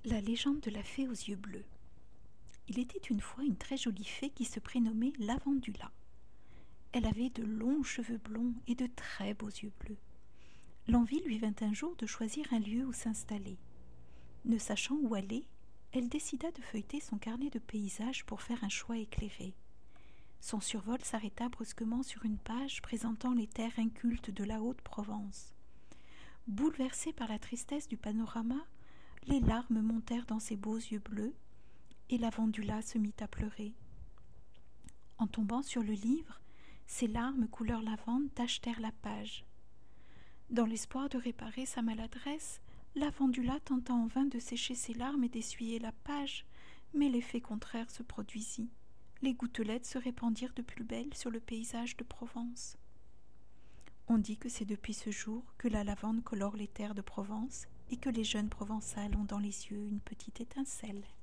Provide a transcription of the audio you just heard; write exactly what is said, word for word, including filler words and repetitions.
La légende de la fée aux yeux bleus. Il était une fois une très jolie fée qui se prénommait Lavandula. Elle avait de longs cheveux blonds et de très beaux yeux bleus. L'envie lui vint un jour de choisir un lieu où s'installer. Ne sachant où aller, elle décida de feuilleter son carnet de paysages pour faire un choix éclairé. Son survol s'arrêta brusquement sur une page présentant les terres incultes de la Haute-Provence. Bouleversée par la tristesse du panorama, les larmes montèrent dans ses beaux yeux bleus, et Lavandula se mit à pleurer. En tombant sur le livre, ses larmes couleur lavande tachetèrent la page. Dans l'espoir de réparer sa maladresse, Lavandula tenta en vain de sécher ses larmes et d'essuyer la page, mais l'effet contraire se produisit. Les gouttelettes se répandirent de plus belle sur le paysage de Provence. On dit que c'est depuis ce jour que la lavande colore les terres de Provence et que les jeunes provençales ont dans les yeux une petite étincelle.